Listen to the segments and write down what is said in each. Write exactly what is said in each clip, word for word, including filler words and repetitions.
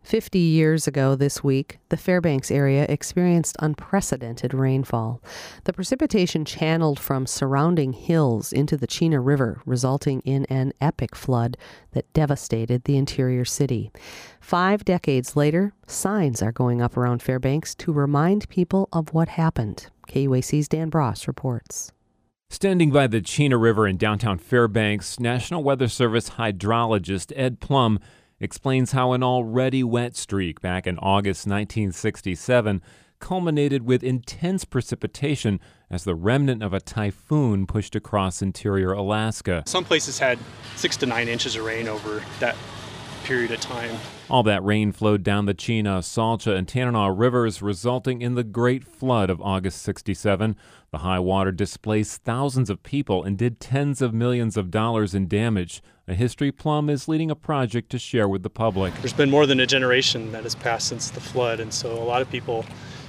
Fifty years ago this week, the Fairbanks area experienced unprecedented rainfall. The precipitation channeled from surrounding hills into the Chena River, resulting in an epic flood that devastated the interior city. Five decades later, signs are going up around Fairbanks to remind people of what happened. K U A C's Dan Bross reports. Standing by the Chena River in downtown Fairbanks, National Weather Service hydrologist Ed Plum explains how an already wet streak back in August nineteen sixty-seven culminated with intense precipitation as the remnant of a typhoon pushed across interior Alaska. Some places had six to nine inches of rain over that period of time. All that rain flowed down the Chena, Salcha, and Tanana rivers, resulting in the Great Flood of August sixty-seven. The high water displaced thousands of people and did tens of millions of dollars in damage. A history Plum is leading a project to share with the public. There's been more than a generation that has passed since the flood, and so a lot of people,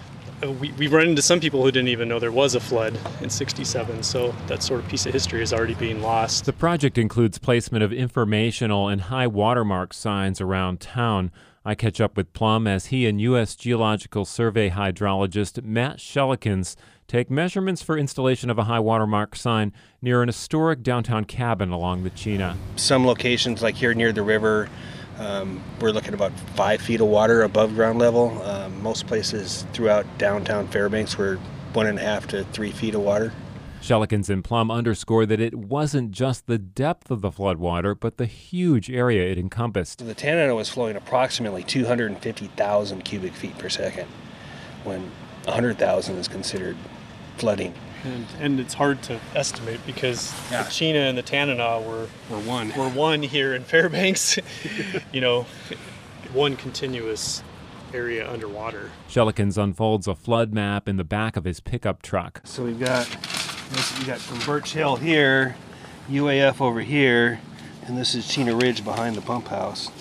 we, we've run into some people who didn't even know there was a flood in sixty-seven, so that sort of piece of history is already being lost. The project includes placement of informational and high watermark signs around town. I catch up with Plum as he and U S Geological Survey hydrologist Matt Schelikens take measurements for installation of a high watermark sign near an historic downtown cabin along the Chena. Some locations, like here near the river, um, we're looking at about five feet of water above ground level. Um, most places throughout downtown Fairbanks were one and a half to three feet of water. Schelikens and Plum underscore that it wasn't just the depth of the floodwater, but the huge area it encompassed. The Tanana was flowing approximately two hundred fifty thousand cubic feet per second, when one hundred thousand is considered flooding. And, and it's hard to estimate because yeah. the Chena and the Tanana were, were one. Were one here in Fairbanks, you know, one continuous area underwater. Schelikens unfolds a flood map in the back of his pickup truck. So we've got, we got from Birch Hill here, U A F over here, and this is Chena Ridge behind the pump house.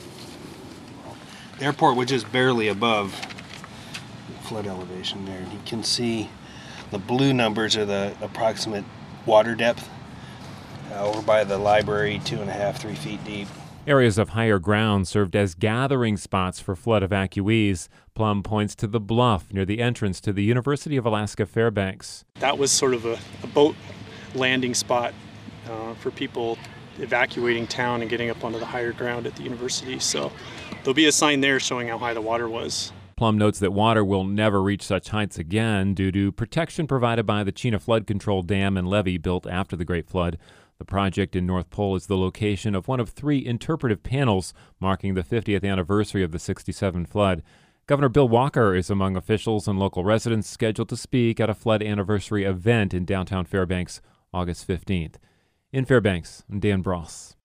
The airport was just barely above flood elevation there, and you can see the blue numbers are the approximate water depth. Uh, over by the library, two and a half, three feet deep. Areas of higher ground served as gathering spots for flood evacuees. Plum points to the bluff near the entrance to the University of Alaska Fairbanks. That was sort of a, a boat landing spot uh, for people evacuating town and getting up onto the higher ground at the university. So there'll be a sign there showing how high the water was. Plum notes that water will never reach such heights again due to protection provided by the Chena Flood Control Dam and Levee built after the Great Flood. The project in North Pole is the location of one of three interpretive panels marking the fiftieth anniversary of the sixty-seven flood. Governor Bill Walker is among officials and local residents scheduled to speak at a flood anniversary event in downtown Fairbanks August fifteenth. In Fairbanks, I'm Dan Bross.